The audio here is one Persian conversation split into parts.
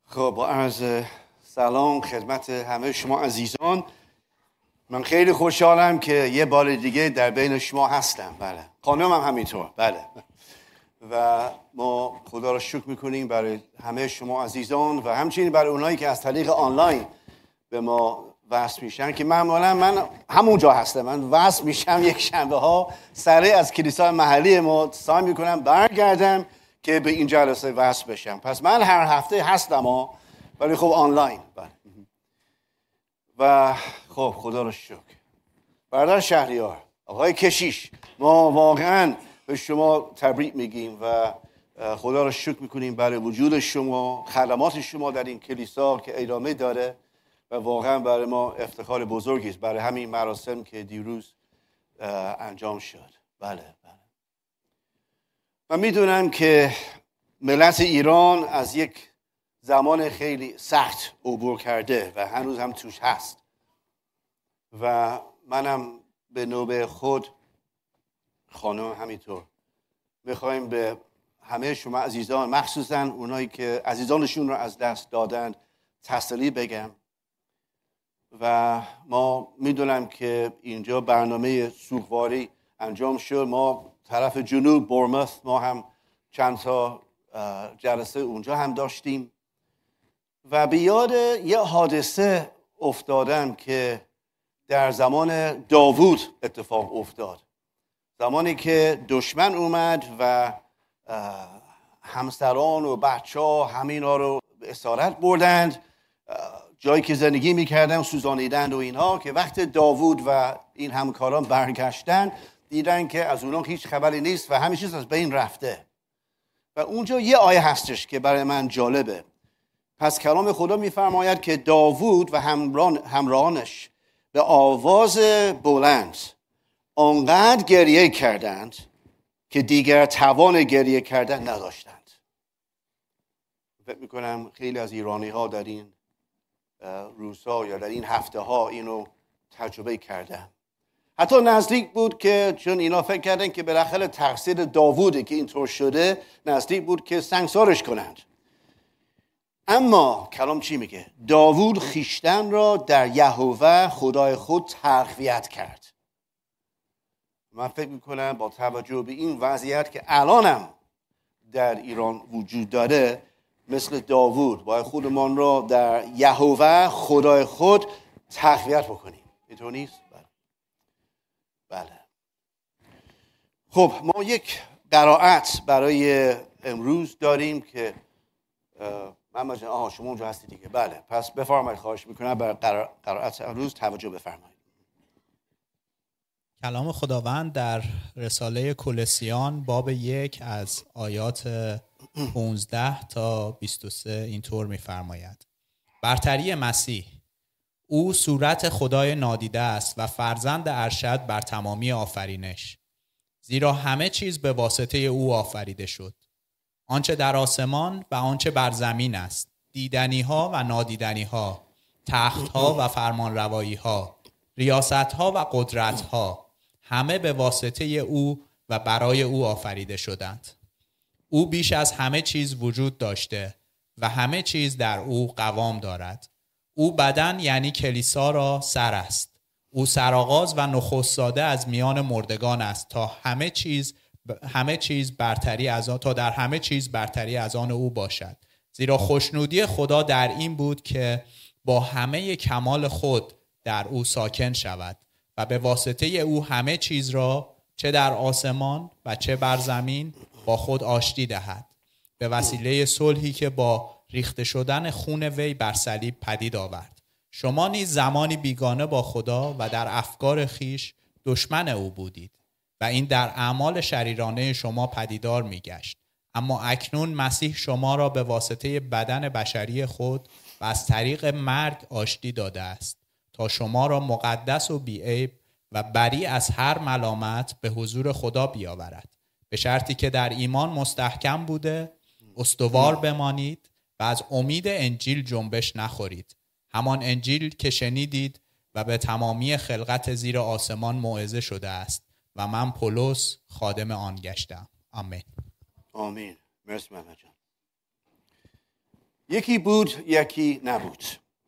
خب با عرض سلام خدمت همه شما عزیزان. من خیلی خوشحالم که یه بار دیگه در بین شما هستم. بله، خانم هم همینطور. بله، و ما خدا رو شکر میکنیم برای همه شما عزیزان و همچنین برای اونایی که از طریق آنلاین به ما وصل میشن که معمولا من همونجا هستم. من وصل میشم یک شنبه ها سریع از کلیسای محلی ما سعی میکنم برگردم که به این جلسه وصل بشم. پس من هر هفته هستم ولی خب آنلاین. و خب خدا رو شکر. برادر شهریار، آقای کشیش، ما واقعا به شما تبریک میگیم و خدا رو شکر میکنیم برای وجود شما، خدمات شما در این کلیسا که ادامه داره و واقعا برای ما افتخار بزرگی است برای همین مراسم که دیروز انجام شد. بله. من میدونم که ملت ایران از یک زمان خیلی سخت عبور کرده و هنوز هم توش هست و منم به نوبه خود، خانم همینطور، میخوایم به همه شما عزیزان، مخصوصا اونایی که عزیزانشون رو از دست دادن، تسلی بگم. و ما میدونم که اینجا برنامه سوگواری انجام شد. ما طرف جنوب بورموث ما هم چند تا جلسه اونجا هم داشتیم و به یاد یه حادثه افتادم که در زمان داوود اتفاق افتاد. زمانی که دشمن اومد و همسران و بچه ها همینا رو به اسارت بردند، جایی که زندگی میکردن سوزانیدند و اینها، که وقت داوود و این همکاران برگشتن دیدن که از اونها هیچ خبری نیست و همه چیز از بین رفته. و اونجا یه آیه هستش که برای من جالبه. پس کلام خدا میفرماید که داوود و همراهانش به آواز بلند آنقدر گریه کردند که دیگر توان گریه کردن نداشتند. فکر میکنم خیلی از ایرانی ها در این روزها یا در این هفته ها اینو تجربه کردن. حتی نزدیک بود که چون اینا فکر کردن که بالاخره تقصیر داووده که اینطور شده، نزدیک بود که سنگسارش کنند. اما کلام چی میگه؟ داوود خیشتن را در یهوه خدای خود تقویت کرد. من فکر میکنم با توجه به این وضعیت که الانم در ایران وجود داره، مثل داوود باید خودمان را در یهوه خدای خود تقویت بکنیم. اینطور نیست؟ بله. خب ما یک قرائت برای امروز داریم که محمد جان، شما اونجا هستی دیگه. بله، پس بفرمایید، خواهش میکنم برای قرائت امروز توجه بفرمایید. کلام خداوند در رساله کولوسیان باب 1 از آیات 15 تا 23 اینطور میفرماید: برتری مسیح، او صورت خدای نادیده است و فرزند ارشد بر تمامی آفرینش، زیرا همه چیز به واسطه او آفریده شد، آنچه در آسمان و آنچه بر زمین است، دیدنی ها و نادیدنی ها، تخت ها و فرمان روایی ها، ریاست ها و قدرت ها، همه به واسطه او و برای او آفریده شدند. او بیش از همه چیز وجود داشته و همه چیز در او قوام دارد. او بدن یعنی کلیسا را سر است. او سرآغاز و نخست زاده از میان مردگان است تا همه چیز برتری از آن او باشد. زیرا خوشنودی خدا در این بود که با همه کمال خود در او ساکن شود و به واسطه او همه چیز را چه در آسمان و چه بر زمین با خود آشتی دهد، به وسیله صلحی که با ریخته شدن خون وی بر صلیب پدید آورد. شما نیز زمانی بیگانه با خدا و در افکار خیش دشمن او بودید و این در اعمال شریرانه شما پدیدار میگشت. اما اکنون مسیح شما را به واسطه بدن بشری خود و از طریق مرگ آشتی داده است تا شما را مقدس و بی‌عیب و بری از هر ملامت به حضور خدا بیاورد، به شرطی که در ایمان مستحکم بوده استوار بمانید و از امید انجیل جنبش نخورید، همان انجیل که شنیدید و به تمامی خلقت زیر آسمان موعظه شده است و من پولس خادم آن گشتم. آمین. آمین. مرسی محمد جان. یکی بود یکی نبود.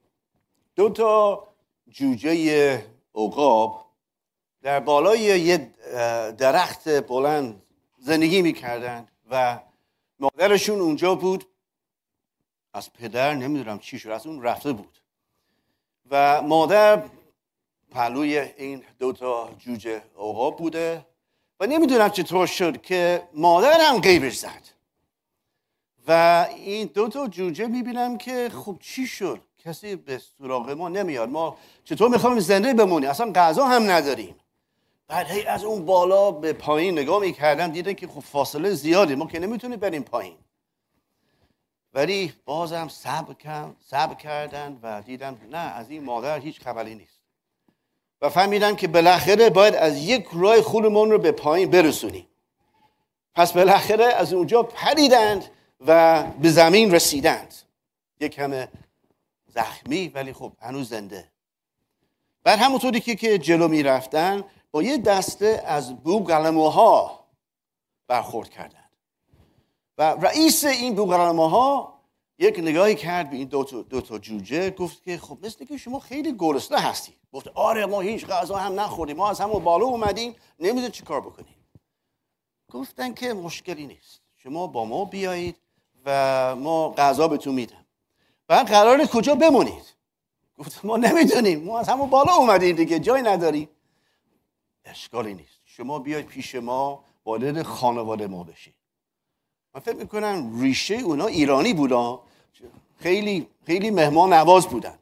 2 جوجه عقاب در بالای یه درخت بلند زندگی میکردن و مادرشون اونجا بود. از پدر نمیدونم چی شد، از اون رفته بود و مادر پهلوی این 2 جوجه عقاب بوده و نمیدونم چطور شد که مادر هم غیبش زد و این 2 جوجه میبینم که خب چی شد، کسی به سراغ ما نمیاد، ما چطور میخوایم زنده بمونیم، اصلا غذا هم نداریم. بعد هی از اون بالا به پایین نگاه میکردن، دیدن که خب فاصله زیاده، ما که نمیتونیم بریم پایین. ولی بازم صبر کردن و دیدن نه، از این مادر هیچ خبری نیست و فهمیدن که بالاخره باید از یک راه خودمون رو به پایین برسونیم. پس بالاخره از اونجا پریدند و به زمین رسیدند، یک کم زخمی ولی خب هنوز زنده. بعد همونطوری که جلو می رفتن با یه دسته از بوقلموها برخورد کردند و رئیس این بوقلموها یک نگاهی کرد به این 2 جوجه، گفت که خب مثل که شما خیلی گرسنه هستید. گفت آره، ما هیچ غذا هم نخوردیم، ما از همون بالا اومدیم، نمیدونیم چی کار بکنیم. گفتن که مشکلی نیست، شما با ما بیایید و ما غذا بهتون میدم. بعد قراره کجا بمونید؟ گفت ما نمیدونیم، ما از همون بالا اومدیم دیگه، جای نداریم. اشکالی نیست، شما بیاید پیش ما، وارد خانواده ما بشید. من فکر میکنم ریشه اونا ایرانی بودن، خیلی خیلی مهمان نواز بودن.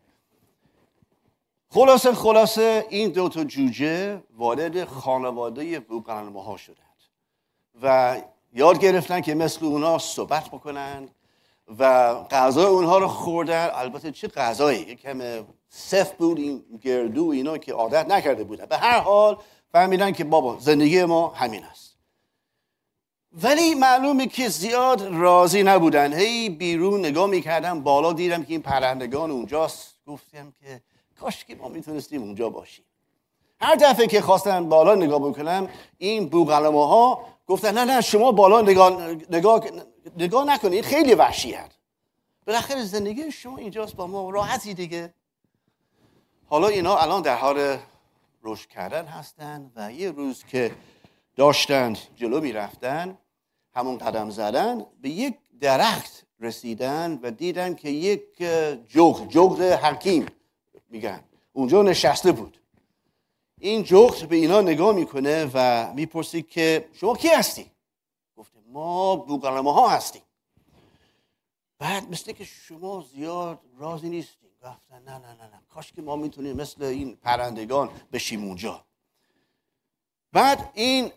خلاصه این 2 جوجه وارد خانواده بوقلموها شدند و یاد گرفتن که مثل اونا صحبت بکنن و غذای اونها رو خوردن. البته چه غذایی، یکم سفت بود این گردو اینا که عادت نکرده بودن. به هر حال فهمیدن که بابا زندگی ما همین است. ولی معلومه که زیاد راضی نبودن، هی بیرون نگاه میکردم، بالا دیدم که این پرندگان اونجاست. گفتم که کاش که ما میتونستیم اونجا باشیم. هر دفعه که خواستم بالا نگاه بکنم، این بوقلموها گفتن نه شما بالا نگاه نکنید، خیلی وحشیه. بالاخره زندگی شما اینجاست، با ما راحتی دیگه. حالا اینا الان در حال رشد کردن هستن و یه روز که داشتند جلو می رفتن، همون قدم زدن، به یک درخت رسیدن و دیدن که یک جغد حکیم میگن اونجا نشسته بود. این جغد به اینا نگاه میکنه و میپرسی که شما کی هستی؟ گفته ما بوقلموها هستیم. بعد مثل که شما زیاد راضی نیستیم. گفتن نه کاش که ما میتونیم مثل این پرندگان بشیم اونجا. بعد این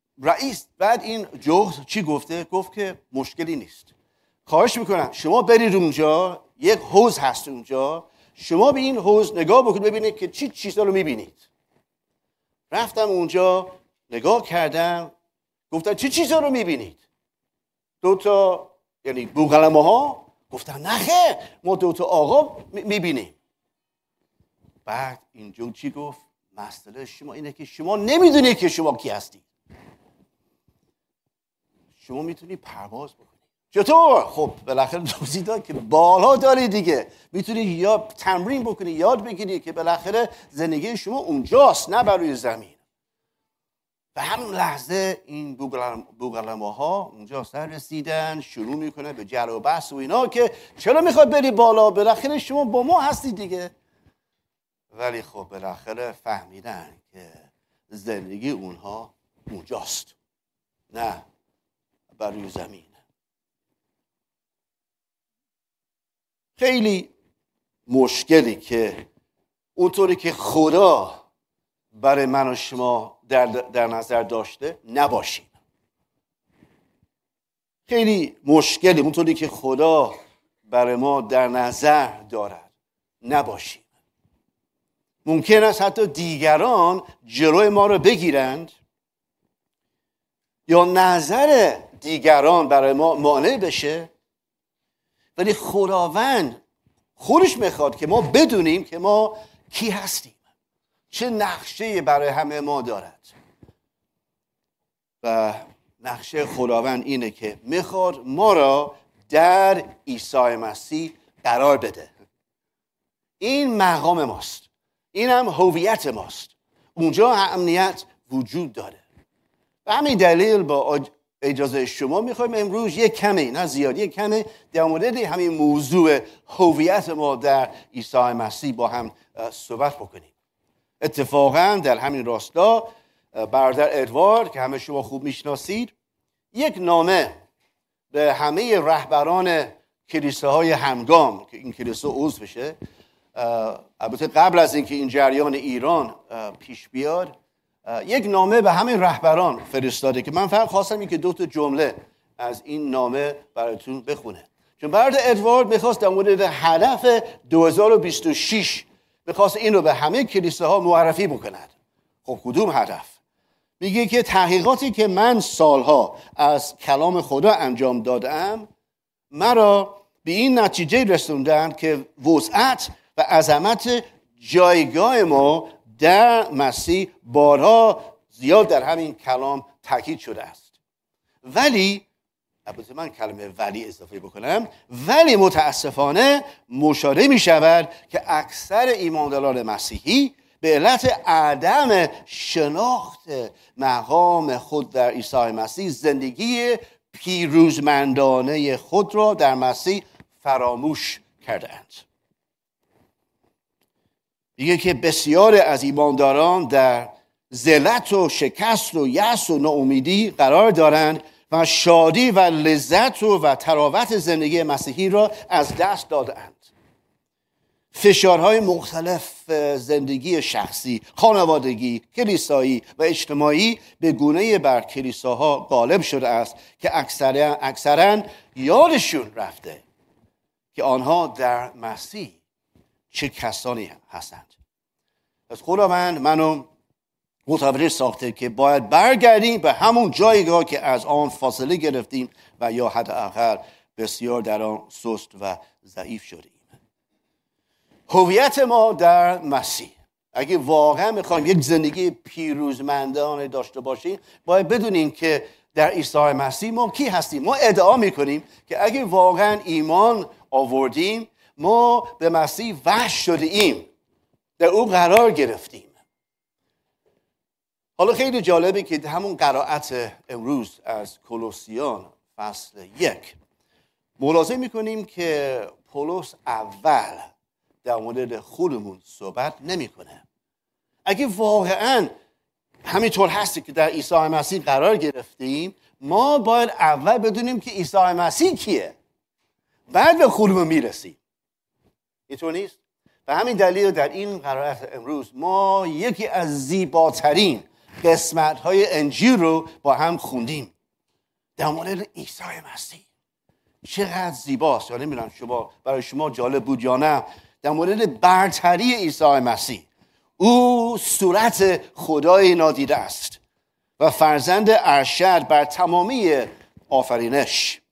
جغد چی گفته؟ گفت که مشکلی نیست، خواهش میکنم شما برید اونجا، یک حوض هست اونجا، شما به این حوض نگاه بکنید ببینید که چی چیزا رو میبینید. رفتم اونجا نگاه کردم، گفتن چی چیزا رو میبینید؟ 2 یعنی بوقلموها. گفتن نه خیر، ما 2 آقا میبینیم. بعد این جغد چی گفت؟ مسئله شما اینه که شما نمیدونید که شما کی هستید. شما میتونی پرواز بکنی. چطور؟ خب بالاخره توضیح داد که بالا داری دیگه، میتونی یا تمرین بکنی، یاد بگیری که بالاخره زندگی شما اونجاست، نه بر روی زمین. و همون لحظه این بوقلموها اونجا سر رسیدن، شروع میکنه به جر و بحث و اینا که چرا میخواد بری بالا، بالاخره شما با ما هستی دیگه. ولی خب بالاخره فهمیدن که زندگی اونها اونجاست، نه بر روی زمین. خیلی مشکلی که اونطوری که خدا برای من و شما در نظر داشته نباشیم. خیلی مشکلی اونطوری که خدا برای ما در نظر دارد نباشیم. ممکن است حتی دیگران جلوی ما رو بگیرند یا نظر دیگران برای ما مانع بشه، ولی خداوند خودش میخواد که ما بدونیم که ما کی هستیم، چه نقشه برای همه ما دارد. و نقشه خداوند اینه که میخواد ما را در عیسی مسیح قرار بده. این مقام ماست، این هم هویت ماست. اونجا امنیت وجود داره. و همین دلیل با اجازه شما میخوایم امروز یک کمی، نه زیاد، یک کمی در مورد همین موضوع هویت ما در عیسی مسیح با هم صحبت بکنیم. اتفاقا در همین راستا برادر ادوارد که همه شما خوب میشناسید یک نامه به همه رهبران کلیساهای همگام که این کلیسا عضو بشه، البته قبل از اینکه این جریان ایران پیش بیاد، یک نامه به همه رهبران فرستاده که من فقط خواستم این که 2 جمله از این نامه براتون بخونه. چون برادر ادوارد میخواست در مورد هدف 2026 میخواست این رو به همه کلیساها معرفی بکند. خب کدوم هدف؟ میگه که تحقیقاتی که من سالها از کلام خدا انجام دادم مرا به این نتیجه رسوندن که وسعت و عظمت جایگاه ما در مسیح بارها زیاد در همین کلام تاکید شده است. ولی البته من کلمه ولی اضافه بکنم، ولی متاسفانه مشاهده می شود که اکثر ایمانداران مسیحی به علت عدم شناخت مقام خود در عیسی مسیح زندگی پیروزمندانه خود را در مسیح فراموش کردند. میگه که بسیار از ایمانداران در ذلت و شکست و یأس و ناامیدی قرار دارند و شادی و لذت و تراوت زندگی مسیحی را از دست دادند. فشارهای مختلف زندگی شخصی، خانوادگی، کلیسایی و اجتماعی به گونه‌ای بر کلیساها غالب شده است که اکثرا یادشون رفته که آنها در مسیح چه کسانی هستند. از خداوند منو متوجه ساخته که باید برگردیم به همون جایگاه که از آن فاصله گرفتیم و یا حداقل بسیار در آن سست و ضعیف شدیم. هویت ما در مسیح، اگه واقعا میخوایم یک زندگی پیروزمندانه داشته باشیم، باید بدونیم که در عیسی مسیح ما کی هستیم. ما ادعا میکنیم که اگه واقعا ایمان آوردیم، ما به مسیح وحش شده ایم، در او قرار گرفتیم. حالا خیلی جالبه که همون قرائت امروز از کولوسیان فصل 1 ملاحظه میکنیم که پولس اول در مورد خودمون صحبت نمیکنه. اگه واقعا همینطور هستی که در عیسی مسیح قرار گرفتیم، ما باید اول بدونیم که عیسی مسیح کیه، بعد به خودمون میرسیم. اینطور نیست؟ و همین دلیل در این قرائت امروز ما یکی از زیباترین قسمت‌های انجیل رو با هم خوندیم در مورد عیسی مسیح. چقدر زیباست. یا نمیدونم برای شما جالب بود یا نه، در مورد برتری عیسی مسیح. او صورت خدای نادیده است و فرزند ارشد بر تمامی آفرینش.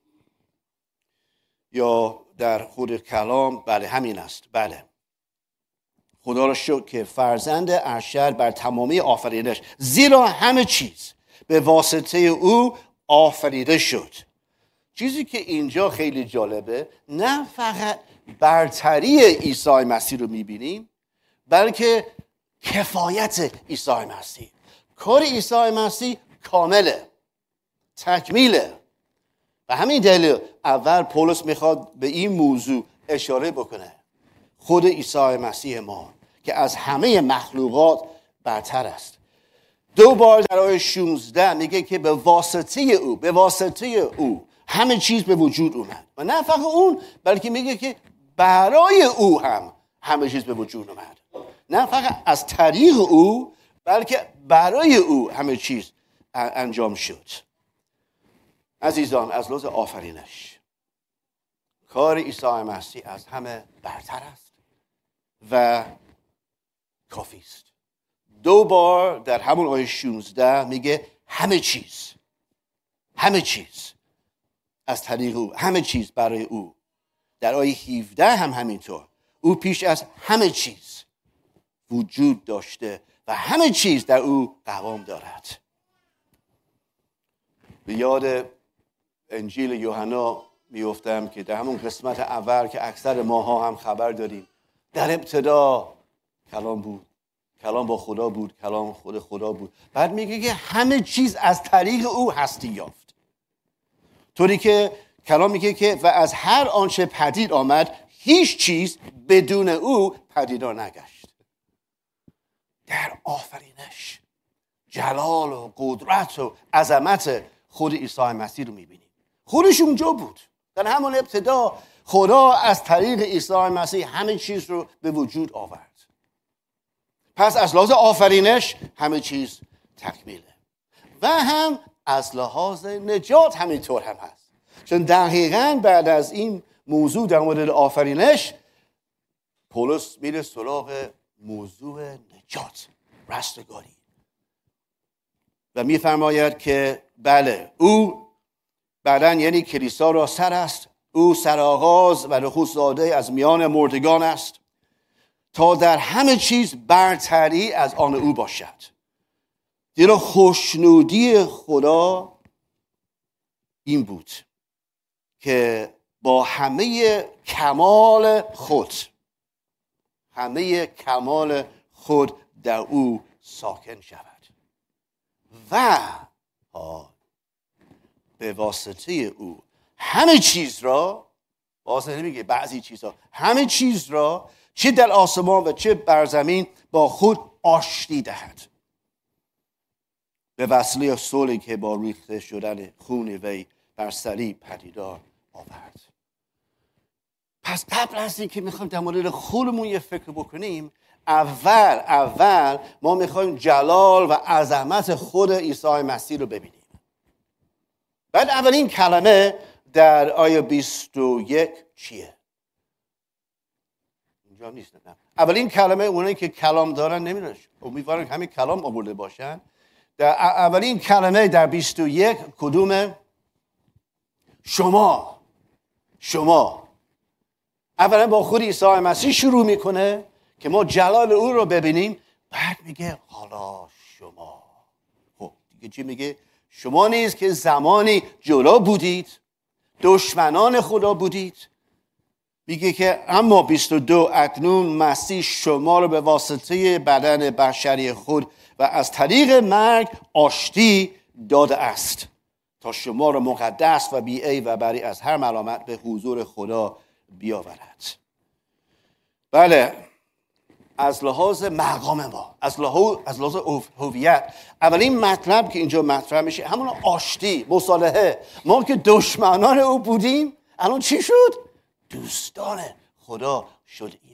یا در خود کلام بله همین است. بله، خدا را شکر که فرزند ارشد بر تمامی آفرینش، زیرا همه چیز به واسطه او آفریده شد. چیزی که اینجا خیلی جالبه، نه فقط برتری عیسی مسیح رو میبینیم، بلکه کفایت عیسی مسیح. کار عیسی مسیح کامله، تکمیله. و همین دلیل اول پولس میخواد به این موضوع اشاره بکنه. خود عیسی مسیح ما که از همه مخلوقات برتر است. 2 بار در آیه 16 میگه که به واسطه او همه چیز به وجود اومد. و نه فقط اون، بلکه میگه که برای او هم همه چیز به وجود اومد. نه فقط از طریق او، بلکه برای او همه چیز انجام شد. عزیزان، از لحاظ آفرینش کار عیسی مسیح از همه برتر است و کافی است. 2 بار در همون آیه 16 میگه همه چیز از طریق او، همه چیز برای او. در آیه 17 هم همینطور، او پیش از همه چیز وجود داشته و همه چیز در او قوام دارد. به یاد انجیل یوحنا میفتم که در همون قسمت اول که اکثر ماها هم خبر داریم، در ابتدا کلام بود، کلام با خدا بود، کلام خود خدا بود. بعد میگه که همه چیز از طریق او هستی یافت. طوری که کلام میگه که و از هر آنچه پدید آمد هیچ چیز بدون او پدیدار نگشت. در آفرینش جلال و قدرت و عظمت خود عیسی مسیح رو میبینیم. خودش اونجا بود. در همون ابتدا خدا از طریق عیسی مسیح همه چیز رو به وجود آورد. پس از لحاظ آفرینش همه چیز تکمیله و هم از لحاظ نجات همینطور هم هست. چون دقیقاً بعد از این موضوع در مورد آفرینش پولس میره سراغ موضوع نجات، رستگاری و میفرماید که بله او بعداً یعنی کلیسا را سر است، او سرآغاز و نخست زاده از میان مردگان است تا در همه چیز برتری از آن او باشد. دیرا خوشنودی خدا این بود که با همه کمال خود در او ساکن شود و به واسطه او همه چیز را، واسطه نمیگه بعضی چیزها، همه چیز را چه در آسمان و چه بر زمین با خود آشتی دهد به وسیله صلحی که با ریخته شدن خون وی بر صلیب پدیدار آورد. پس قبل از این که میخوایم در مورد خودمون یه فکر بکنیم، اول ما میخوایم جلال و عظمت خود عیسی مسیح رو ببینیم. بعد اولین کلمه در آیه 21 چیه؟ اینجا نیست. نه. اولین کلمه اونایی که کلام دارن نمیدونن، امیدوارم همین کلام آورده باشن. در اولین کلمه در 21 کدومه؟ شما. اولا با خود عیسی مسیح شروع میکنه که ما جلال او رو ببینیم، بعد میگه حالا شما. خب دیگه چی میگه؟ شما نیز که زمانی جلو بودید، دشمنان خدا بودید. میگه که اما 22 اکنون مسیح شما رو به واسطه بدن بشری خود و از طریق مرگ آشتی داده است تا شما رو مقدس و بی عیب و بری از هر ملامت به حضور خدا بیاورد. بله، از لحاظ مقام ما، از لحاظ هویت، اولین مطلب که اینجا مطرح میشه همون آشتی، مصالحه. ما که دشمنان او بودیم الان چی شد؟ دوستان خدا شدیم.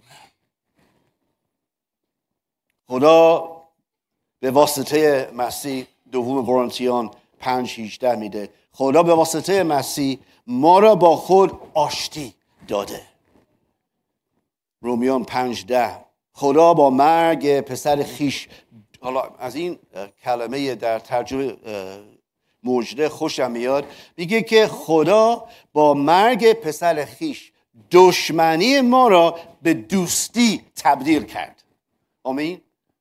خدا به واسطه مسیح، دوم قرنتیان 5:18 میده، خدا به واسطه مسیح ما را با خود آشتی داده. رومیان 5:10 خدا با مرگ پسر خیش، حالا از این کلمه در ترجمه مجده خوشم میاد، میگه که خدا با مرگ پسر خیش دشمنی ما را به دوستی تبدیل کرد. آمین.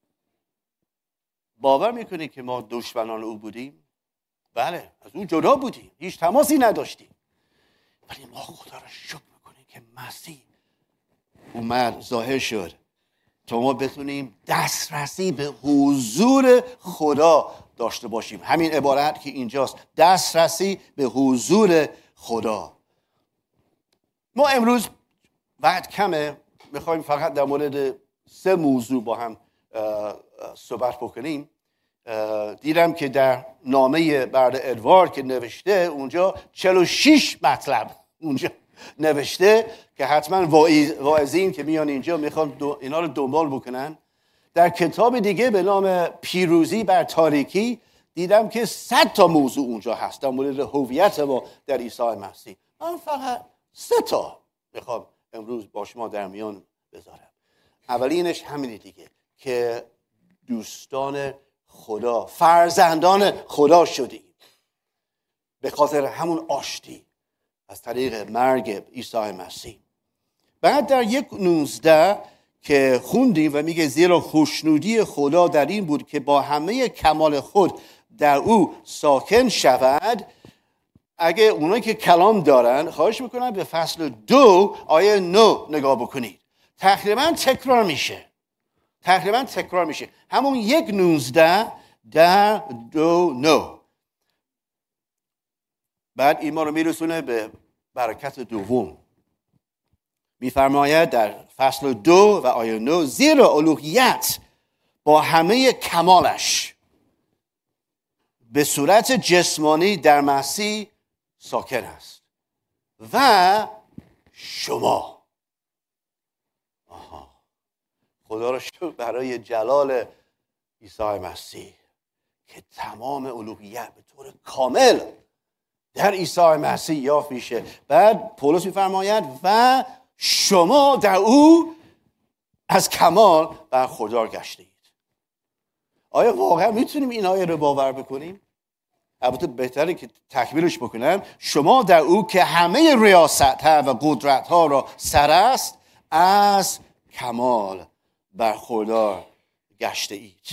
باور میکنی که ما دشمنان او بودیم؟ بله، از او جدا بودیم، هیچ تماسی نداشتیم، ولی ما خدا را شکر میکنیم که مسیح اومد، ظاهر شد تا ما بتونیم دسترسی به حضور خدا داشته باشیم. همین عبارت که اینجاست، دسترسی به حضور خدا. ما امروز وقت کمه، میخوایم فقط در مورد 3 موضوع با هم صحبت بکنیم. دیدم که در نامه برد ادوارد که نوشته اونجا 46 مطلب اونجا نوشته که حتما واعظین که میان اینجا میخوان اینا رو دنبال بکنن. در کتاب دیگه به نام پیروزی بر تاریکی دیدم که 100 تا موضوع اونجا هست در مورد هویت ما در عیسی مسیح. من فقط 3 تا میخوام امروز با شما در میان بذارم. اولینش همینه دیگه که دوستان خدا، فرزندان خدا شدیم به خاطر همون آشتی از طریق مرگ عیسی مسیح. بعد در 1:19 که خوندیم و میگه زیرا خوشنودی خدا در این بود که با همه کمال خود در او ساکن شود اگه اونایی که کلام دارن خواهش میکنم به فصل 2 آیه 9 نگاه بکنید. تقریبا تکرار میشه. همون 1:19 در 2:9. بعد این ما رو میرسونه به برکت دوم. میفرماید در فصل 2 و آیه 9: زیرا الوهیت با همه کمالش به صورت جسمانی در مسیح ساکن است و شما. خدا را شکر برای جلال عیسی مسیح که تمام الوهیت به طور کامل در عیسی مسیح یافت میشه. بعد پولس میفرماید و شما در او از کمال برخوردار گشتید. آیا واقعا میتونیم این آیه رو باور بکنیم؟ البته بهتره که تکمیلش بکنم. شما در او که همه ریاست ها و قدرت ها را سر است از کمال برخوردار گشته اید.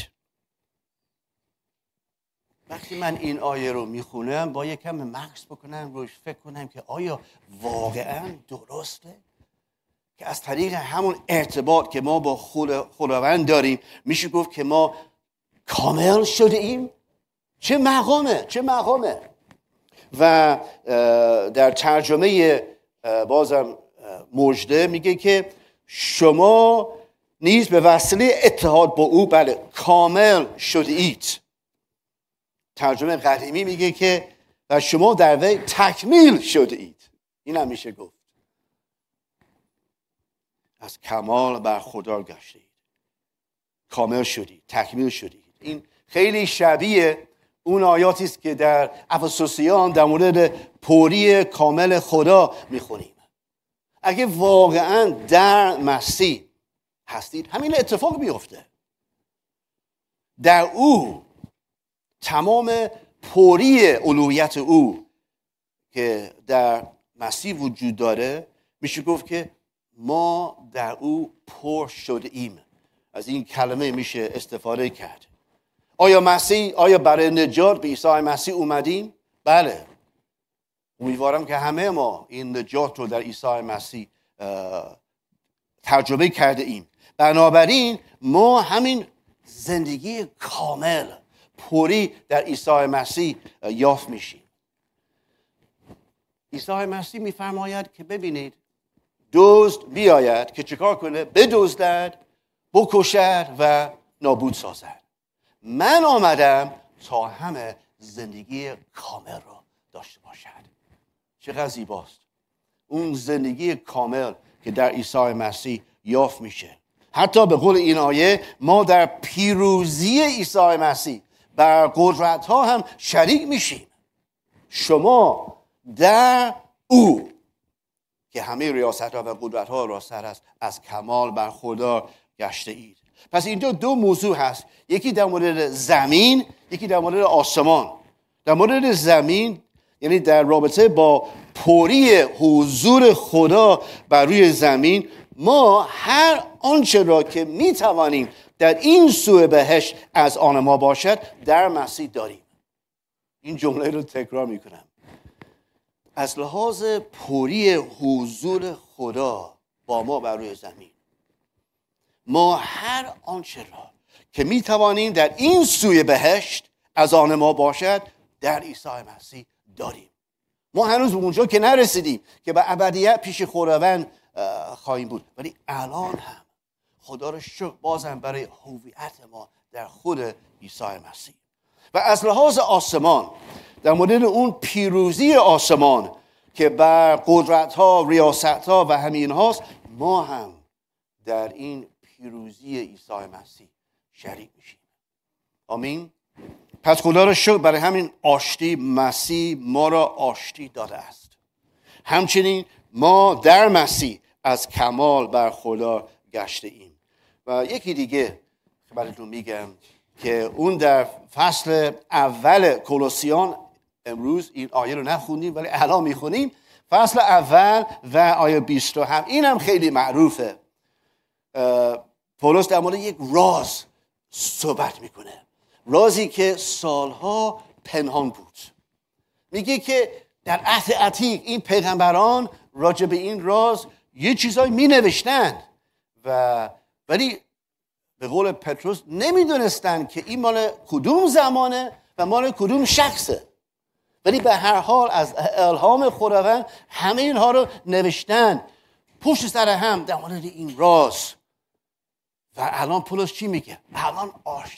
وقتی من این آیه رو میخونم با یکم مکث بکنم روش فکر کنم که آیا واقعا درسته که از طریق همون ارتباط که ما با خداوند داریم میشه گفت که ما کامل شده ایم؟ چه مقامه. و در ترجمه بازم مژده میگه که شما نیز به وسیله اتحاد با او کامل شده اید. ترجمه قدیمی میگه که و شما در وی تکمیل شده اید. این هم میشه گفت از کمال برخوردار گشتید، کامل شدید، تکمیل شدید. این خیلی شبیه اون آیاتی است که در افسوسیان در مورد پوری کامل خدا میخونیم. اگه واقعا در مسیح هستید همین اتفاق میفته. در او تمام پوری الوهیت او که در مسیح وجود داره میشه گفت که ما در او پر شده ایم. از این کلمه میشه استفاده کرد. آیا برای نجات به عیسی مسیح اومدیم؟ بله. امیدوارم که همه ما این نجات رو در عیسی مسیح تجربه کرده ایم. بنابراین ما همین زندگی کامل پوری در عیسی مسیح یافت میشیم. عیسی مسیح میفرماید که ببینید دزد بیاید که چیکار کنه؟ بدزدد، بکشد و نابود سازد. من آمدم تا همه زندگی کامل را داشته باشد. چقدر زیباست اون زندگی کامل که در عیسی مسیح یافت میشه. حتی به قول این آیه ما در پیروزی عیسی مسیح بر قدرت ها هم شریک میشیم. شما در او که همه ریاست ها و قدرت ها را سر است از کمال برخوردار گشته اید. پس اینجا دو موضوع هست، یکی در مورد زمین، یکی در مورد آسمان. در مورد زمین یعنی در رابطه با پوری حضور خدا بر روی زمین، ما هر آنچه را که میتوانیم در این سوی بهشت از آن ما باشد در مسیح داریم. این جمله رو تکرار میکنم. از لحاظ پوری حضور خدا با ما بر روی زمین، ما هر آنچه را که میتوانیم در این سوی بهشت از آن ما باشد در عیسی مسیح داریم. ما هنوز به اونجا که نرسیدیم که به ابدیت پیش خداوند خواهیم بود، ولی الان هم خدا رو شکر بازم برای هویت ما در خود عیسی مسیح. و از لحاظ آسمان، در مورد اون پیروزی آسمان که بر قدرت ها، ریاست ها و همین هاست، ما هم در این پیروزی عیسی مسیح شریک میشیم. آمین. پس خدا را شکر برای همین آشتی مسیح ما را آشتی داده است. همچنین ما در مسیح از کمال برخوردار گشته ایم. و یکی دیگه براتون میگم که اون در فصل اول کولوسیان، امروز این آیه رو نخوندیم ولی الان میخونیم، فصل اول و آیه 20 هم این هم خیلی معروفه. پولس در مورد یک راز صحبت میکنه، رازی که سالها پنهان بود. میگه که در عهد عتیق این پیغمبران راجع به این راز یه چیزایی می نوشتن ولی به قول پتروس نمیدونستن که این مال کدوم زمانه و مال کدوم شخصه، ولی به هر حال از الهام خداوند همه اینها رو نوشتن پشت سر هم در مورد این راز. و الان پولس چی میگه؟ الان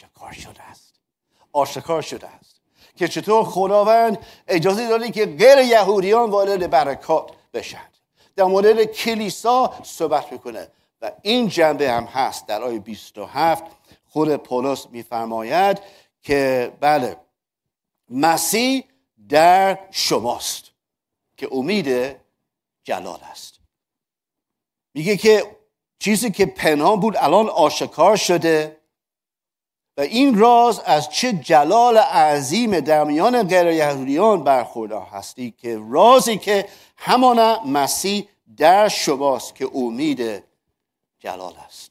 آشکار شده است که چطور خداوند اجازه داده که غیر یهودیان وارد برکات بشن. در مورد کلیسا صحبت میکنه و این جنبه هم هست. در آیه 27 خود پولس میفرماید که بله مسیح در شماست که امید جلال است. میگه که چیزی که پنهان بود الان آشکار شده و این راز از چه جلال عظیم در میان غیر یهودیان برخوردار هستی که رازی که همان مسیح در شماست که امید جلال است.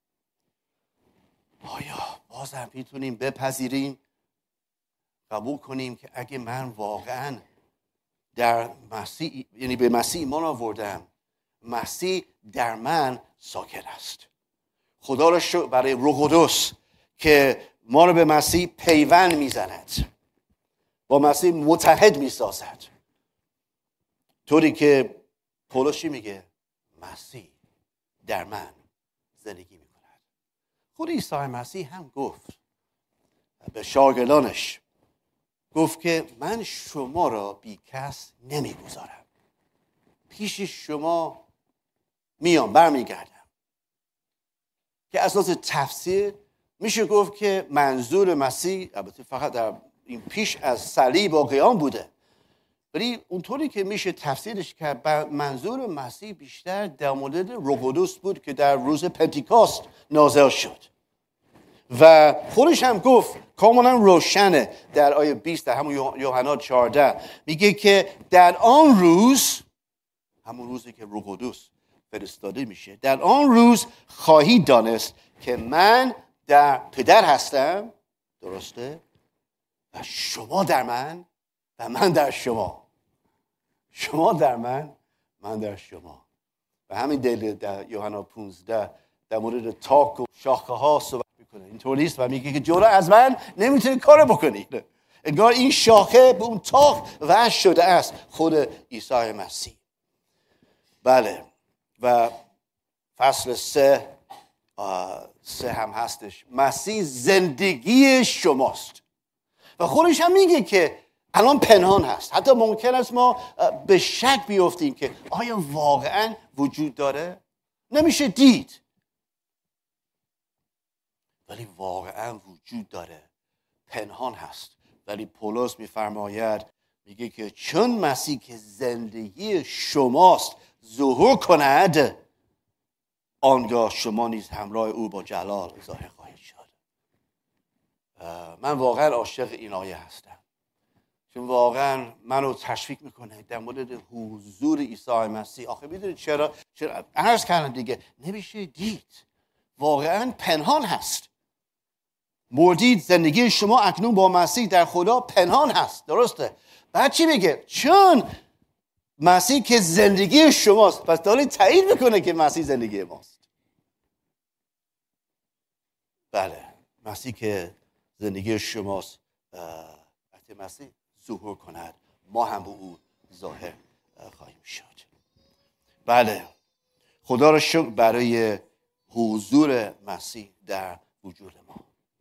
آیا بازم میتونیم بپذیریم قبول کنیم که اگه من واقعا در مسیح، یعنی به مسیح ایمان آوردم، مسیح در من ساکن است. خدا را شکر برای روح قدس که ما رو به مسیح پیوند میزند، با مسیح متحد میسازد. طوری که پولس میگه مسیح در من زندگی میکند. خود عیسی مسیح هم گفت به شاگردانش، گفت که من شما را بی کس نمیگذارم، پیش شما میام برمیگردم. که اساس تفسیر میشه گفت که منظور مسیح البته فقط در این پیش از صلیب و قیام بوده، ولی اونطوری که میشه تفسیرش کرد منظور مسیح بیشتر در مورد روح القدس بود که در روز پنتیکاست نازل شد. و خودش هم گفت کاملا روشنه در آیه 20 در همون یوحنا 14 میگه که در آن روز، همون روزی که روح القدس فرستاده میشه، در آن روز خواهید دانست که من در پدر هستم، درسته؟ و شما در من و من در شما. شما در من در شما. و همین دلیل در یوحنا 15 در مورد تاک و شاخه ها صحبت میکنه. اینطور نیست و میگه که جدا از من نمیتونید کار بکنید. انگار این شاخه به اون تاک وصل شده است، خود عیسی مسیح. بله. و فصل 3 هم هستش، مسیح زندگی شماست. و خودش هم میگه که الان پنهان هست. حتی ممکن است ما به شک بیفتیم که آیا واقعا وجود داره؟ نمیشه دید، ولی واقعا وجود داره، پنهان هست. ولی پولس میفرماید، میگه که چون مسیح که زندگی شماست ظهور کند، آنگاه شما نیز همراه او با جلال ظاهر خواهید شد. من واقعا عاشق این آیه هستم، چون واقعا منو تشویق میکنه در مورد حضور عیسی مسیح. آخه میدونید چرا عرض کردم دیگه، نمیشه دید، واقعا پنهان هست. مردید، زندگی شما اکنون با مسیح در خدا پنهان هست، درسته؟ بعد چی میگه؟ چون مسیح که زندگی شماست، پس داره تایید میکنه که مسیح زندگی ماست. بله، مسیح که زندگی شماست، وقتی مسیح ظهور کند ما هم به او ظاهر خواهیم شد. بله، خدا را شکر برای حضور مسیح در وجود ما.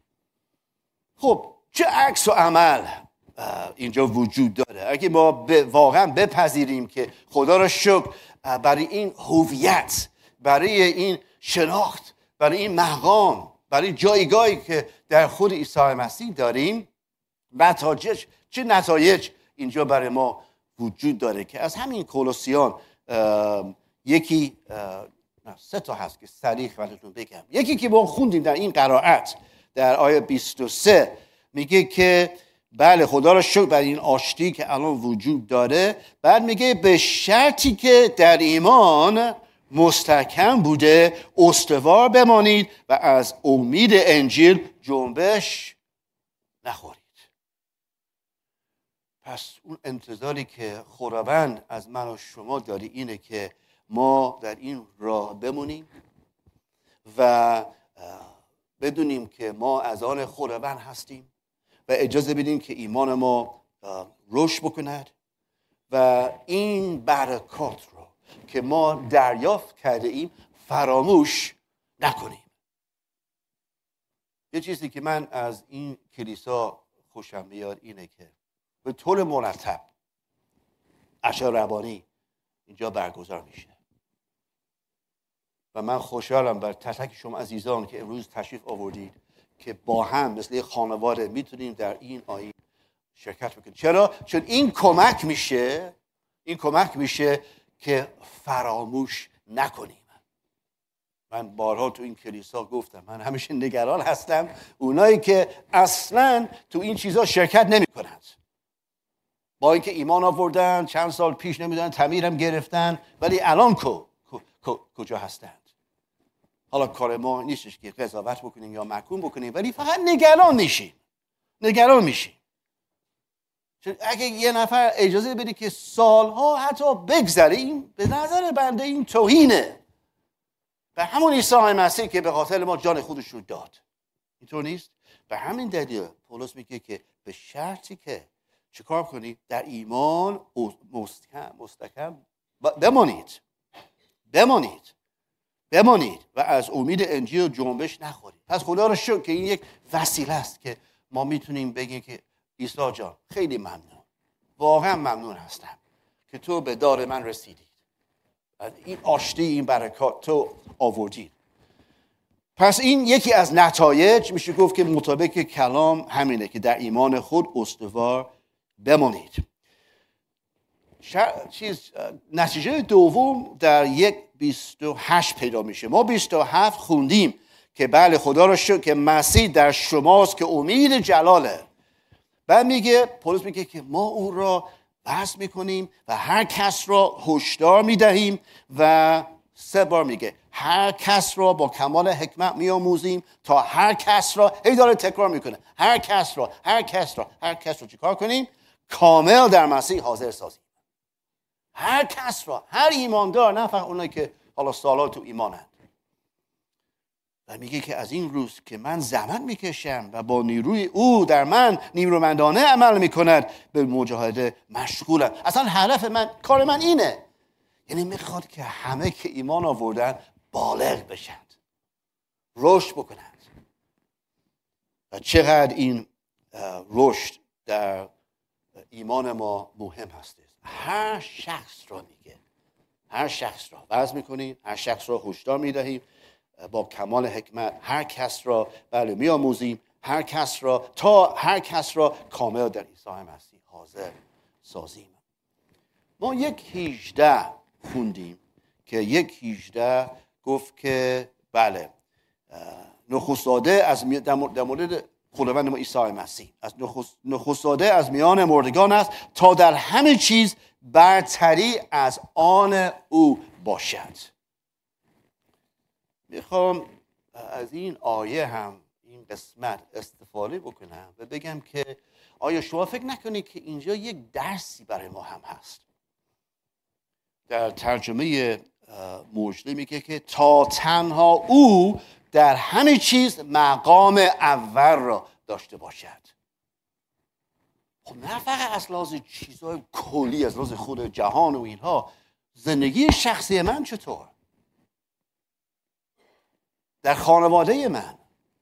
خب چه عکس و عمل اینجا وجود داره؟ اگه ما واقعا بپذیریم که خدا را شکر برای این هویت، برای این شناخت، برای این مقام، برای جایگاهی که در خود عیسی مسیح داریم، چه نتایج اینجا برای ما وجود داره که از همین کولوسیان یکی 3 تا هست که سریع خدمتتون بگم. یکی که ما خوندیم در این قرائت در آیه 23 میگه که بله خدا را شکر برای این آشتی که الان وجود داره. بعد میگه به شرطی که در ایمان مستحکم بوده استوار بمانید و از امید انجیل جنبش نخورید. پس اون انتظاری که خداوند از من و شما داره اینه که ما در این راه بمونیم و بدونیم که ما از آن خداوند هستیم و اجازه بدیم که ایمان ما رشد بکند و این برکات رو که ما دریافت کرده ایم فراموش نکنیم. یه چیزی که من از این کلیسا خوشم میاد اینه که به طور مرتب عشا ربانی اینجا برگزار میشه و من خوشحالم بر تک شما عزیزان که امروز تشریف آوردید که با هم مثل یک خانواده میتونیم در این آیین شرکت بکنیم. چرا؟ چون این کمک میشه که فراموش نکنیم. من بارها تو این کلیسا گفتم من همیشه نگران هستم اونایی که اصلاً تو این چیزا شرکت نمی کنند، با اینکه ایمان آوردن چند سال پیش نمیدونن تعمیرم گرفتن ولی الان کجا هستند؟ حالا کار ما نیستش که قضاوت بکنیم یا محکوم بکنیم ولی فقط نگران میشیم. چون اگه یه نفر اجازه بده که سالها حتی بگذره این به نظر بنده این توهینه به همون عیسی مسیح که به خاطر ما جان خودش رو داد. اینطور نیست؟ به همین دلیل پولس میگه که به شرطی که چیکار کنید؟ در ایمان مستحکم بمانید و از امید انجیل جنبش نخورید. پس خدا رو شکر که این یک وسیله است که ما میتونیم بگیم که عیسی جان خیلی ممنون، واقعا ممنون هستم که تو به دار من رسیدی، این آشتی این برکات تو آوردید. پس این یکی از نتایج میشه گفت که مطابق کلام همینه که در ایمان خود استوار بمانید. نتیجه دوم در 1:28 پیدا میشه. ما 27 خوندیم که بله خدا را شکر که مسیح در شماست که امید جلاله. بعد میگه پولس میگه که ما او را بحث میکنیم و هر کس را هشدار میدهیم و 3 بار میگه هر کس را با کمال حکمت میآموزیم تا هر کس را هی داره تکرار میکنه هر کس را چیکار کنیم؟ کامل در مسیح حاضر سازیم. هر کس را، هر ایماندار، نه فقط اونایی که حالا سالها تو ایمانند. و میگه که از این روز که من زحمت میکشم و با نیروی او در من نیرومندانه عمل میکند به مجاهده مشغولم. اصلا هدف من، کار من اینه، یعنی میخواد که همه که ایمان آوردن بالغ بشند، رشد بکنند. و چقدر این رشد در ایمان ما مهم هست. هر شخص را میگه، هر شخص را وعظ میکنیم، هر شخص را هشدار میدهیم با کمال حکمت، هر کس را بله میآموزیم، هر کس را تا هر کس را کامل در عیسی مسیح حاضر سازیم. ما 1:18 خوندیم که 1:18 گفت که بله نخستاده از در مورد خداوند ما عیسی مسیح از نخستاده از میان مردگان است تا در همه چیز برتری از آن او باشد. میخوام از این آیه هم این قسمت استفاده بکنم و بگم که آیا شما فکر نکنید که اینجا یک درسی برای ما هم هست؟ در ترجمه مجده میگه که تا تنها او در همه چیز مقام اول را داشته باشد. خب نه فقط از لحاظ چیزهای کلی، از لحاظ خود جهان و اینها، زندگی شخصی من چطور؟ در خانواده من،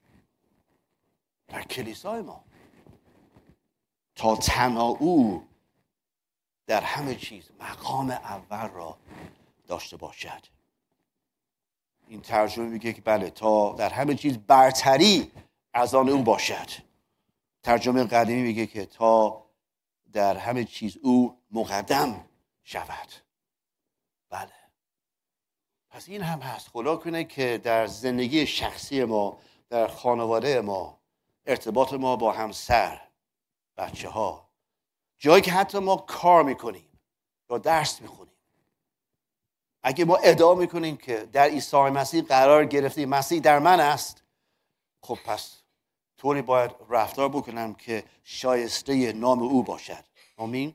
در کلیسای ما، تا تنها او در همه چیز مقام اول را داشته باشد. این ترجمه میگه که بله تا در همه چیز برتری از آن او باشد. ترجمه قدیمی میگه که تا در همه چیز او مقدم شود. بله پس این هم هست. خدا کنه که در زندگی شخصی ما، در خانواده ما، ارتباط ما با همسر، بچه ها، جایی که حتی ما کار میکنیم یا درس میخونیم، اگه ما ادعا میکنیم که در عیسی مسیح قرار گرفتیم، مسیح در من است، خب پس طوری باید رفتار بکنم که شایسته نام او باشد آمین.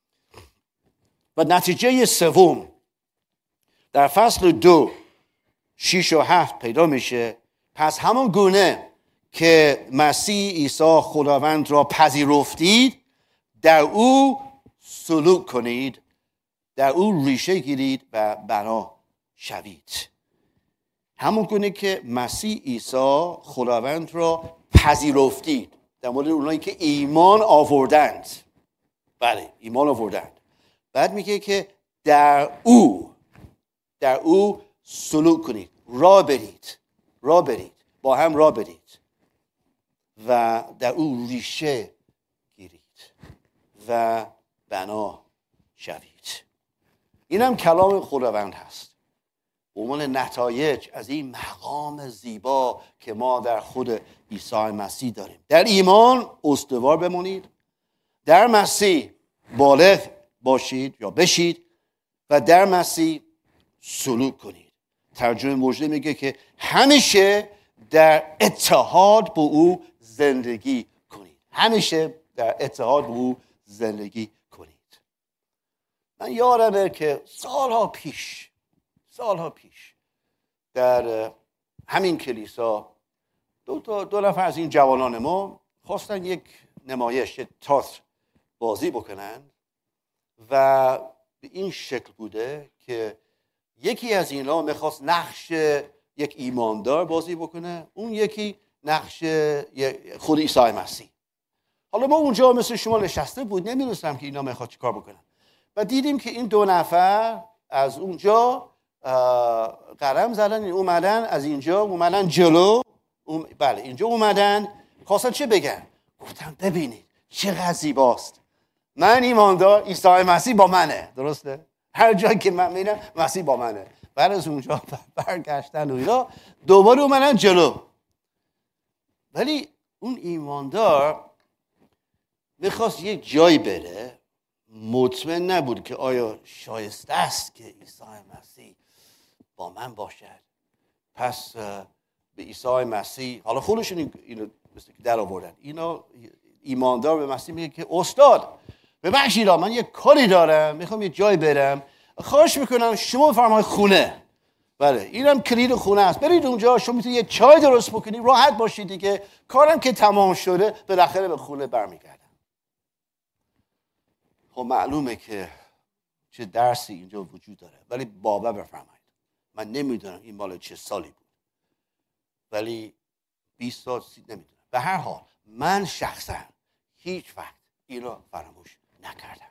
و نتیجه سوم در فصل 2 6 و 7 پیدا میشه. پس همون گونه که مسیح عیسی خداوند را پذیرفتید، در او سلوک کنید، در او ریشه گیرید و بنا شوید. همون گونه که مسیح عیسی خداوند را پذیرفتید، در مورد اونایی که ایمان آوردند، بله ایمان آوردند، بعد میگه که در او سلوک کنید، راه برید، با هم راه برید و در او ریشه گیرید و بنا شوید. این هم کلام خداوند هست به عنوان نتایج از این مقام زیبا که ما در خود عیسی مسیح داریم. در ایمان استوار بمانید، در مسیح بالغ باشید یا بشید و در مسیح سلوک کنید. ترجمه مجده میگه که همیشه در اتحاد با او زندگی کنید. همیشه در اتحاد با او زندگی کنید. من یادمه که سالها پیش در همین کلیسا دو نفر از این جوانان ما خواستن یک نمایش، یک تئاتر بازی بکنن و به این شکل بوده که یکی از اینا میخواست نقش یک ایماندار بازی بکنه، اون یکی نقش خود عیسی مسیح. حالا ما اونجا مثل شما نشسته بود، نمیدونستم که اینا میخواد چیکار بکنن و دیدیم که این دو نفر از اونجا قدم زدن، اومدن از اینجا، اومدن جلو، بله اینجا اومدن، خواستن چه بگن؟ گفتم ببینید چقدر زیباست، من ایماندار، عیسی مسیح با منه، درسته؟ هر جایی که من میرم مسیح با منه. بعد از اونجا برگشتن و اینا دوباره اومدن جلو، ولی اون ایماندار میخواست یک جایی بره، مطمئن نبود که آیا شایسته است که عیسی مسیح با من باشد. پس به عیسی مسیح، حالا خودشون اینو در آوردن، اینا ایماندار به مسیح میگه که استاد ببخشید من یک کاری دارم، میخوام یه جای برم، خواهش میکنم شما بفرمایید خونه. بله اینم کلید خونه است، برید اونجا، شما میتونید یه چای درست بکنید، راحت باشید دیگه، کارم که تمام شده بالاخره به خونه برمیگردم. خب معلومه که چه درسی اینجا وجود داره، ولی بابا بفرمایید. من نمیدونم این مال چه سالی بود، ولی 20 سال نمیدونم. به هر حال من شخصا هیچ وقت این رو فراموش نکردم.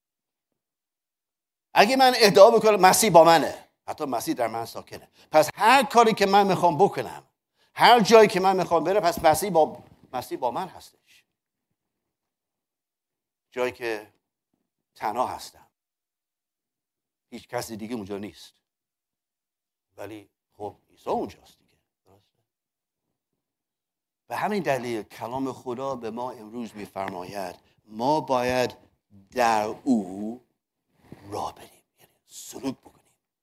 اگه من ادعا بکنم مسیح با منه، حتی مسیح در من ساکنه، پس هر کاری که من میخوام بکنم، هر جایی که من میخوام بره، پس مسیح با من هستش. جایی که تنها هستم، هیچ کسی دیگه اونجا نیست، ولی خب عیسی اونجاست دیگه. به همین دلیل کلام خدا به ما امروز میفرماید ما باید در او راه بریم، یعنی سلوک بکنیم،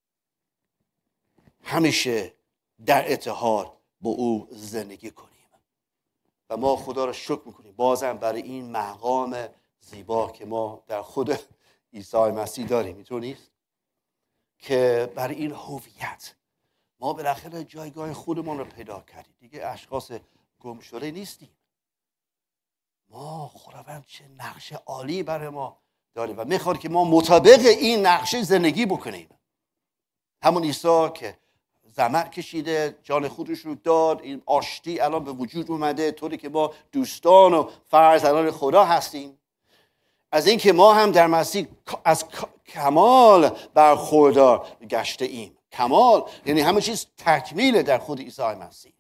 همیشه در اتحاد با او زندگی کنیم. و ما خدا را شکر میکنیم بازم برای این مقام زیبا که ما در خود عیسی مسیح داریم. اینطور نیست که برای این هویت ما بالاخره جایگاه خودمون رو پیدا کردیم، دیگه اشخاص گم شده نیستیم. ما خداوند چه نقش عالی برای ما داره و میخواد که ما مطابق این نقشه زندگی بکنیم. همون عیسی که زحمت کشیده، جان خودش رو داد، این آشتی الان به وجود اومده، طوری که ما دوستان و فرزندان خدا هستیم. از این که ما هم در مسیح از کمال برخوردار گشته ایم. کمال یعنی همه چیز تکمیله در خود عیسی مسیح.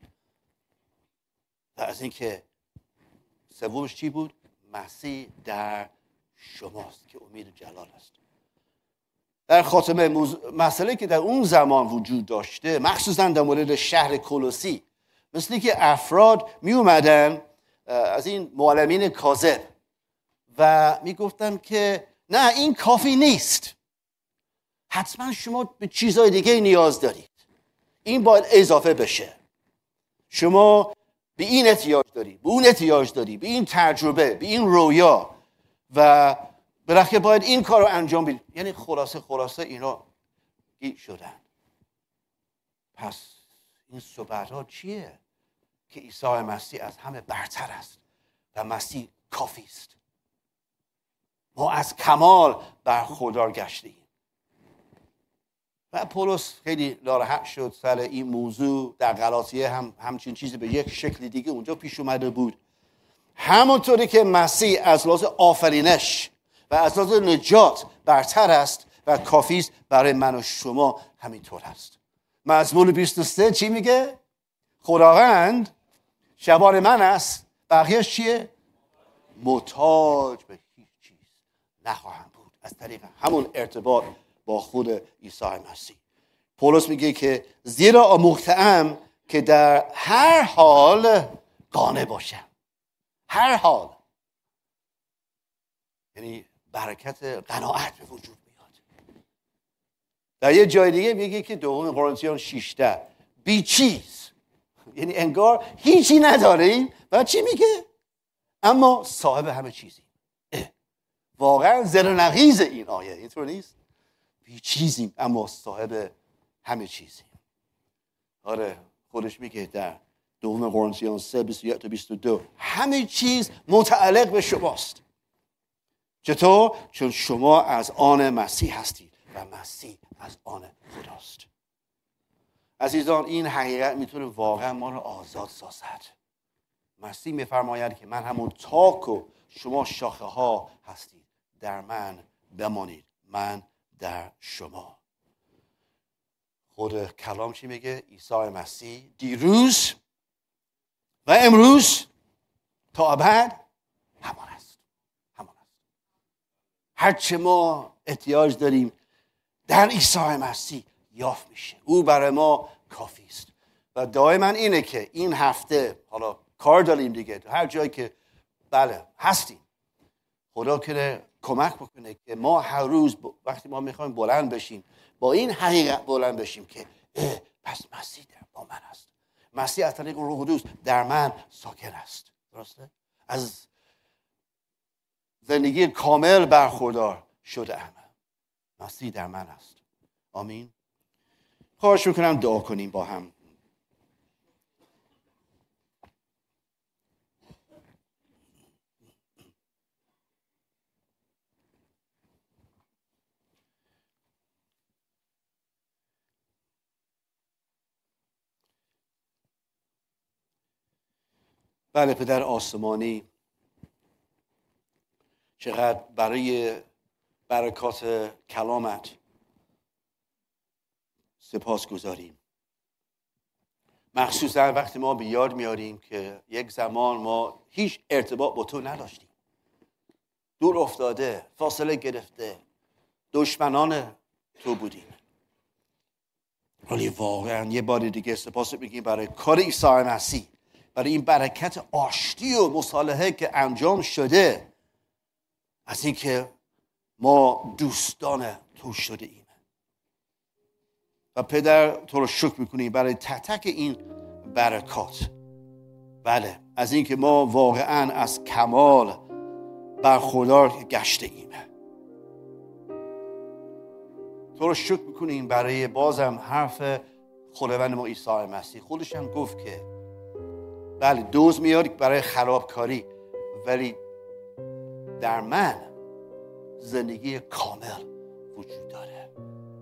و از این که سومش چی بود؟ مسیح در شماست که امید جلال است. در خاتمه مسئله که در اون زمان وجود داشته، مخصوصا در مورد شهر کولوسی، مثلی که افراد می اومدن از این معلمین کاذب و می گفتن که نه این کافی نیست، حتما شما به چیزهای دیگه نیاز دارید، این باید اضافه بشه، شما به این احتیاج داری، به اون احتیاج داری، به این تجربه، به این رویا. و بالاخره باید این کار رو انجام بدیم. یعنی خلاصه اینا گیج شدن. پس این صحبت ها چیه؟ که عیسی مسیح از همه برتر است و مسیح کافی است. ما از کمال برخوردار گشتیم. و پولس خیلی ناراحت شد سر این موضوع. در غلاطیه هم همچین چیزی به یک شکل دیگه اونجا پیش اومده بود. همونطوری که مسیح از لحاظ آفرینش و از لحاظ نجات برتر است و کافی است، برای من و شما همینطور است. مزمور 23 چی میگه؟ خداوند شبان من است، بقیهش چیه؟ محتاج به هیچ چیز نخواهم بود. از طریق همون ارتباط با خود عیسی مسیح. پولس میگه که زیرا آموخته‌ام که در هر حال قانع باشم. هر حال، یعنی برکت قناعت به وجود میاد. در یه جای دیگه میگه که دوم قرنتیان 16 بی چیز، یعنی انگار هیچی نداریم و چی میگه؟ اما صاحب همه چیزی. واقعا زر نقیض این آیه، اینطور نیست؟ بی چیزیم اما صاحب همه چیزیم. آره خودش میگه در دوم قرنتیان 3 21 تا 22 همه چیز متعلق به شماست. چطور؟ چون شما از آن مسیح هستید و مسیح از آن خداست. عزیزان این حقیقت میتونه واقعا ما رو آزاد سازد. مسیح میفرماید که من همون تاک و شما شاخه ها هستید، در من بمانید من در شما. خود کلام چی میگه؟ عیسی مسیح دیروز و امروز تا ابد همان است. هرچه ما احتیاج داریم در عیسی مسیح یافت میشه. او برای ما کافی است. و دائما اینه که این هفته حالا کار داریم دیگه، هر جایی که بله هستیم، خدا کنه کمک بکنه که ما هر روز وقتی ما میخوایم بلند بشیم با این حقیقت بلند بشیم که پس مسیح با من است. مسیح از طریق روح القدس در من ساکن است. درسته؟ از زندگی کامل برخوردار شده ام. مسیح در من است. آمین. خواهش میکنم دعا کنیم با هم. بله پدر آسمانی، چقدر برای برکات کلامت سپاس گذاریم. مخصوصا وقتی ما به یاد میاریم که یک زمان ما هیچ ارتباط با تو نداشتیم، دور افتاده، فاصله گرفته، دشمنان تو بودیم. ولی واقعا یه بار دیگه سپاس میگیم برای کار عیسی مسیح، برای این برکت آشتی و مصالحه که انجام شده، از اینکه ما دوستان تو شده ایم. و پدر تو رو شکر میکنیم برای تک تک این برکات. بله از اینکه ما واقعا از کمال برخوردار گشته ایم. تو رو شکر میکنیم برای بازم حرف خداوند ما عیسی مسیح. خودش هم گفت که بله دوز میاد برای خرابکاری، ولی در من زندگی کامل وجود داره.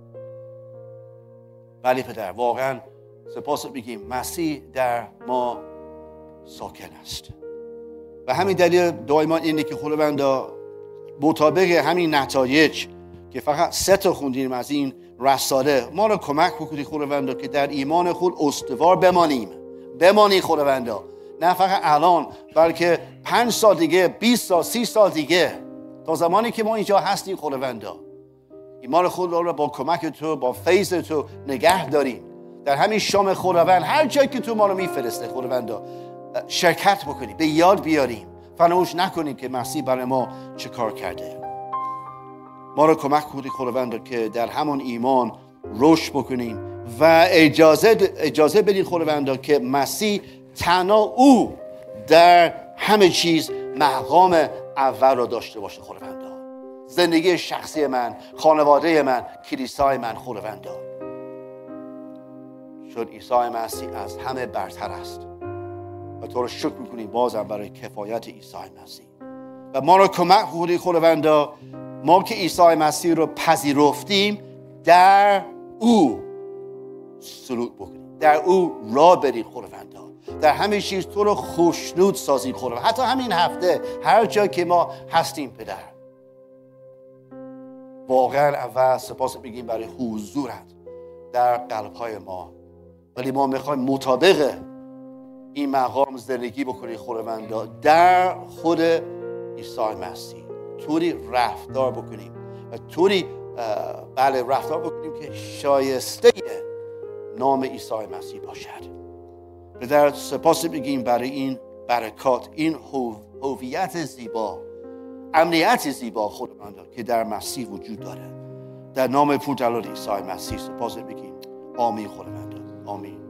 بله پدر واقعا سپاس میگیم مسیح در ما ساکن است. و همین دلیل دائما اینه که خداوند مطابق همین نتایج که فقط 3 خوندیم از این رساله، ما رو کمک بکنی خداوند که در ایمان خود استوار بمانی خداوند، نه فقط الان بلکه 5 سال دیگه، 20 سال، 30 سال دیگه، تا زمانی که ما اینجا هستیم خداوند ایمان خود رو با کمک تو، با فیض تو نگه داریم. در همین شام خداوند هر جایی که تو ما رو میفرسته خداوند شرکت بکنیم، به یاد بیاریم، فراموش نکنیم که مسیح برای ما چه کار کرده. ما رو کمک کنید خداوند که در همون ایمان رشد بکنیم و اجازه بدید خداوند که مسیح تنها او در همه چیز مقام اول رو داشته باشه خداوند. زندگی شخصی من، خانواده من، کلیسای من خداوندا. چون عیسی مسیح از همه برتر است و تو رو شکر میکنیم بازم برای کفایت عیسی مسیح و ما رو کمک کنی خداوندا. ما که عیسی مسیح رو پذیرفتیم در او سلوک بکنیم، در او راه بریم خداوندا، در همه چیز تو رو خوشنود سازیم خداوندا. حتی همین هفته هر جا که ما هستیم پدر، واقعا اول سپاس بگیم برای حضورت در قلب‌های ما، ولی ما میخوایم مطابق این مقام زندگی بکنی خداوندا، در خود عیسی مسیح طوری رفتار بکنیم و طوری رفتار بکنیم که شایسته نام عیسی مسیح باشد. پدر سپاس بگیم برای این برکات، این هویت زیبا، امنیت زیبا خداوندا که در مسیح وجود داره. در نام پرجلال عیسی مسیح سپاس بگیم. آمین خداوندا، آمین.